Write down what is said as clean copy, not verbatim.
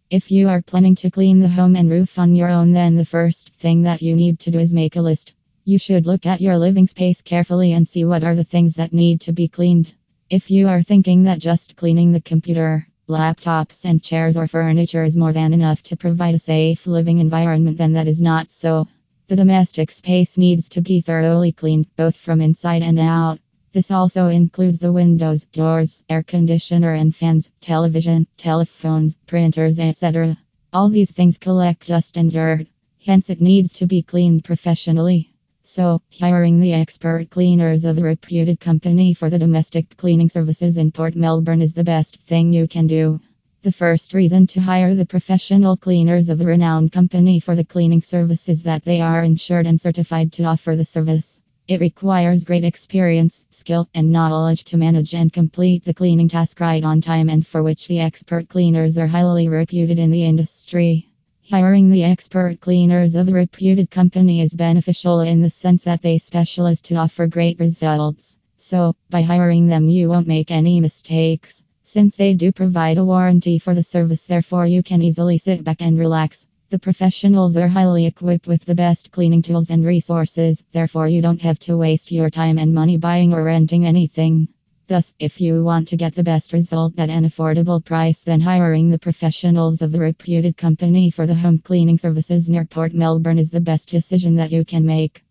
If you are planning to clean the home and roof on your own, then the first thing that you need to do is make a list. You should look at your living space carefully and see what are the things that need to be cleaned. If you are thinking that just cleaning the computer, laptops, and chairs or furniture is more than enough to provide a safe living environment, then that is not so. The domestic space needs to be thoroughly cleaned, both from inside and out. This also includes the windows, doors, air conditioner and fans, television, telephones, printers, etc. All these things collect dust and dirt. Hence, it needs to be cleaned professionally. So, hiring the expert cleaners of a reputed company for the domestic cleaning services in Port Melbourne is the best thing you can do. The first reason to hire the professional cleaners of a renowned company for the cleaning service is that they are insured and certified to offer the service. It requires great experience, skill, and knowledge to manage and complete the cleaning task right on time, and for which the expert cleaners are highly reputed in the industry. Hiring the expert cleaners of a reputed company is beneficial in the sense that they specialize to offer great results. So, by hiring them, you won't make any mistakes. Since they do provide a warranty for the service, therefore you can easily sit back and relax. The professionals are highly equipped with the best cleaning tools and resources, therefore you don't have to waste your time and money buying or renting anything. Thus, if you want to get the best result at an affordable price, then hiring the professionals of the reputed company for the home cleaning services near Port Melbourne is the best decision that you can make.